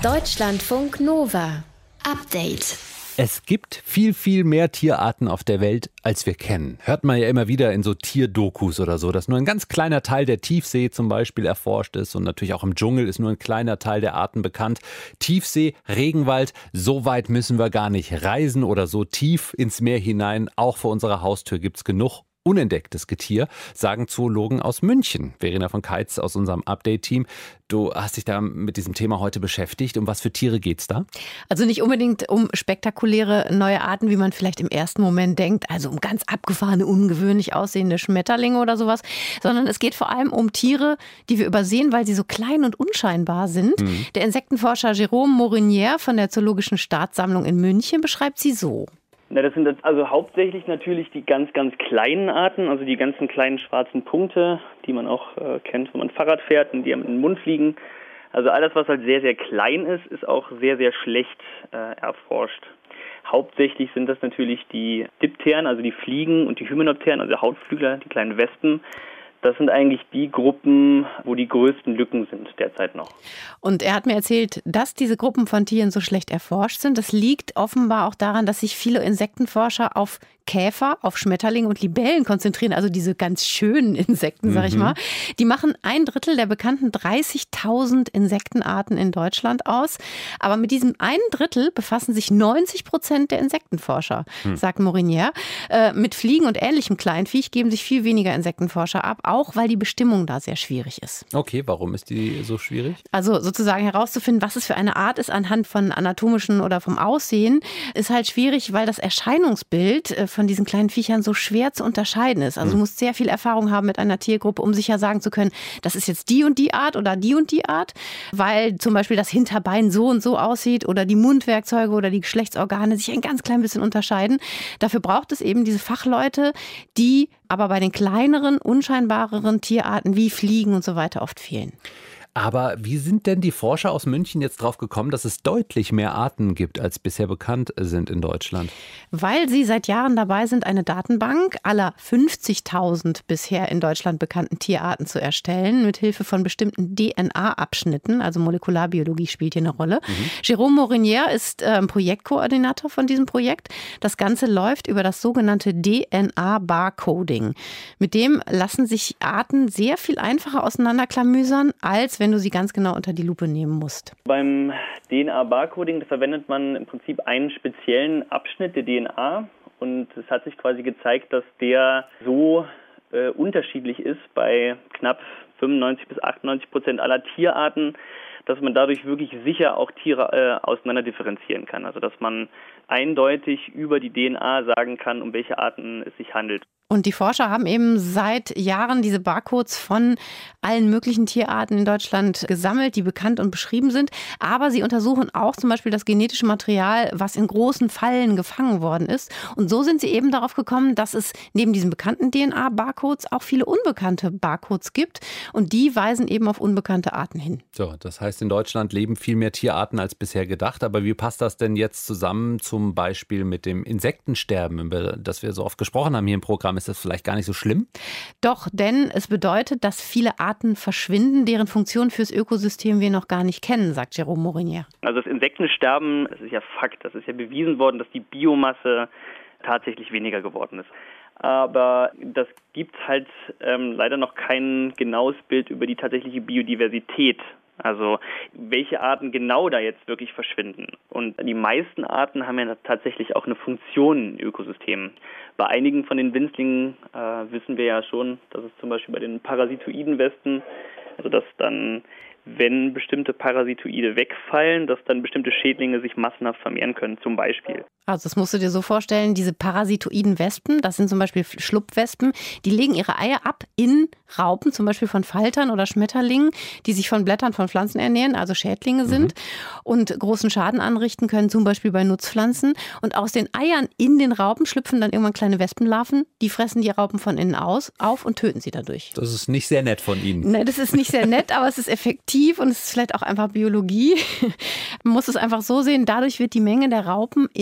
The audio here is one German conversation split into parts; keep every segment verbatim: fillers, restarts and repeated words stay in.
Deutschlandfunk Nova. Update. Es gibt viel, viel mehr Tierarten auf der Welt, als wir kennen. Hört man ja immer wieder in so Tierdokus oder so, dass nur ein ganz kleiner Teil der Tiefsee zum Beispiel erforscht ist. Und natürlich auch im Dschungel ist nur ein kleiner Teil der Arten bekannt. Tiefsee, Regenwald, so weit müssen wir gar nicht reisen oder so tief ins Meer hinein. Auch vor unserer Haustür gibt's genug unentdecktes Getier, sagen Zoologen aus München. Verena von Keitz aus unserem Update-Team. Du hast dich da mit diesem Thema heute beschäftigt. Um was für Tiere geht's da? Also nicht unbedingt um spektakuläre neue Arten, wie man vielleicht im ersten Moment denkt, also um ganz abgefahrene, ungewöhnlich aussehende Schmetterlinge oder sowas, sondern es geht vor allem um Tiere, die wir übersehen, weil sie so klein und unscheinbar sind. Mhm. Der Insektenforscher Jérôme Morinier von der Zoologischen Staatssammlung in München beschreibt sie so. Na, das sind also hauptsächlich natürlich die ganz, ganz kleinen Arten, also die ganzen kleinen schwarzen Punkte, die man auch äh, kennt, wenn man Fahrrad fährt und die in den Mund fliegen. Also alles, was halt sehr, sehr klein ist, ist auch sehr, sehr schlecht äh, erforscht. Hauptsächlich sind das natürlich die Dipteren, also die Fliegen, und die Hymenopteren, also Hautflügler, die kleinen Wespen. Das sind eigentlich die Gruppen, wo die größten Lücken sind derzeit noch. Und er hat mir erzählt, dass diese Gruppen von Tieren so schlecht erforscht sind. Das liegt offenbar auch daran, dass sich viele Insektenforscher auf Käfer, auf Schmetterlinge und Libellen konzentrieren, also diese ganz schönen Insekten, sag ich mal. Die machen ein Drittel der bekannten dreißigtausend Insektenarten in Deutschland aus. Aber mit diesem einen Drittel befassen sich neunzig Prozent der Insektenforscher, hm. sagt Morinier. Äh, mit Fliegen und ähnlichem Kleinviech geben sich viel weniger Insektenforscher ab, auch weil die Bestimmung da sehr schwierig ist. Okay, warum ist die so schwierig? Also sozusagen herauszufinden, was es für eine Art ist anhand von anatomischen oder vom Aussehen, ist halt schwierig, weil das Erscheinungsbild von diesen kleinen Viechern so schwer zu unterscheiden ist. Also du musst sehr viel Erfahrung haben mit einer Tiergruppe, um sicher sagen zu können, das ist jetzt die und die Art oder die und die Art, weil zum Beispiel das Hinterbein so und so aussieht oder die Mundwerkzeuge oder die Geschlechtsorgane sich ein ganz klein bisschen unterscheiden. Dafür braucht es eben diese Fachleute, die aber bei den kleineren, unscheinbareren Tierarten wie Fliegen und so weiter oft fehlen. Aber wie sind denn die Forscher aus München jetzt drauf gekommen, dass es deutlich mehr Arten gibt, als bisher bekannt sind in Deutschland? Weil sie seit Jahren dabei sind, eine Datenbank aller fünfzigtausend bisher in Deutschland bekannten Tierarten zu erstellen, mit Hilfe von bestimmten D N A-Abschnitten, also Molekularbiologie spielt hier eine Rolle. Mhm. Jérôme Morinier ist äh, Projektkoordinator von diesem Projekt. Das Ganze läuft über das sogenannte D N A-Barcoding. Mit dem lassen sich Arten sehr viel einfacher auseinanderklamüsern, als wenn du sie ganz genau unter die Lupe nehmen musst. Beim D N A-Barcoding verwendet man im Prinzip einen speziellen Abschnitt der D N A und es hat sich quasi gezeigt, dass der so äh, unterschiedlich ist bei knapp fünfundneunzig bis achtundneunzig Prozent aller Tierarten, dass man dadurch wirklich sicher auch Tiere äh, auseinander differenzieren kann. Also dass man eindeutig über die D N A sagen kann, um welche Arten es sich handelt. Und die Forscher haben eben seit Jahren diese Barcodes von allen möglichen Tierarten in Deutschland gesammelt, die bekannt und beschrieben sind. Aber sie untersuchen auch zum Beispiel das genetische Material, was in großen Fallen gefangen worden ist. Und so sind sie eben darauf gekommen, dass es neben diesen bekannten D N A-Barcodes auch viele unbekannte Barcodes gibt. Und die weisen eben auf unbekannte Arten hin. So, das heißt, in Deutschland leben viel mehr Tierarten als bisher gedacht. Aber wie passt das denn jetzt zusammen zum Beispiel mit dem Insektensterben, über das wir so oft gesprochen haben hier im Programm? Ist das vielleicht gar nicht so schlimm? Doch, denn es bedeutet, dass viele Arten verschwinden, deren Funktion fürs Ökosystem wir noch gar nicht kennen, sagt Jérôme Morinier. Also das Insektensterben, das ist ja Fakt, das ist ja bewiesen worden, dass die Biomasse tatsächlich weniger geworden ist. Aber das gibt halt ähm, leider noch kein genaues Bild über die tatsächliche Biodiversität. Also welche Arten genau da jetzt wirklich verschwinden. Und die meisten Arten haben ja tatsächlich auch eine Funktion im Ökosystem. Bei einigen von den Winzlingen äh, wissen wir ja schon, dass es zum Beispiel bei den Parasitoidenwespen, also dass dann, wenn bestimmte Parasitoide wegfallen, dass dann bestimmte Schädlinge sich massenhaft vermehren können, zum Beispiel. Also das musst du dir so vorstellen, diese parasitoiden Wespen, das sind zum Beispiel Schlupfwespen, die legen ihre Eier ab in Raupen, zum Beispiel von Faltern oder Schmetterlingen, die sich von Blättern von Pflanzen ernähren, also Schädlinge sind, mhm. und großen Schaden anrichten können, zum Beispiel bei Nutzpflanzen. Und aus den Eiern in den Raupen schlüpfen dann irgendwann kleine Wespenlarven, die fressen die Raupen von innen aus auf und töten sie dadurch. Das ist nicht sehr nett von Ihnen. Nein, das ist nicht sehr nett, aber es ist effektiv und es ist vielleicht auch einfach Biologie. Man muss es einfach so sehen, dadurch wird die Menge der Raupen in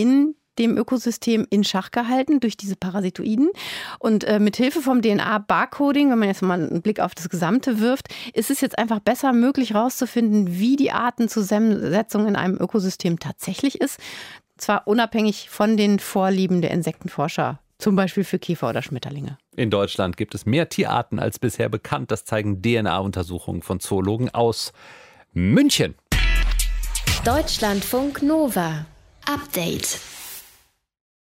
dem Ökosystem in Schach gehalten durch diese Parasitoiden. Und äh, mit Hilfe vom D N A-Barcoding, wenn man jetzt mal einen Blick auf das Gesamte wirft, ist es jetzt einfach besser möglich herauszufinden, wie die Artenzusammensetzung in einem Ökosystem tatsächlich ist. Zwar unabhängig von den Vorlieben der Insektenforscher, zum Beispiel für Käfer oder Schmetterlinge. In Deutschland gibt es mehr Tierarten als bisher bekannt. Das zeigen D N A-Untersuchungen von Zoologen aus München. Deutschlandfunk Nova. Update.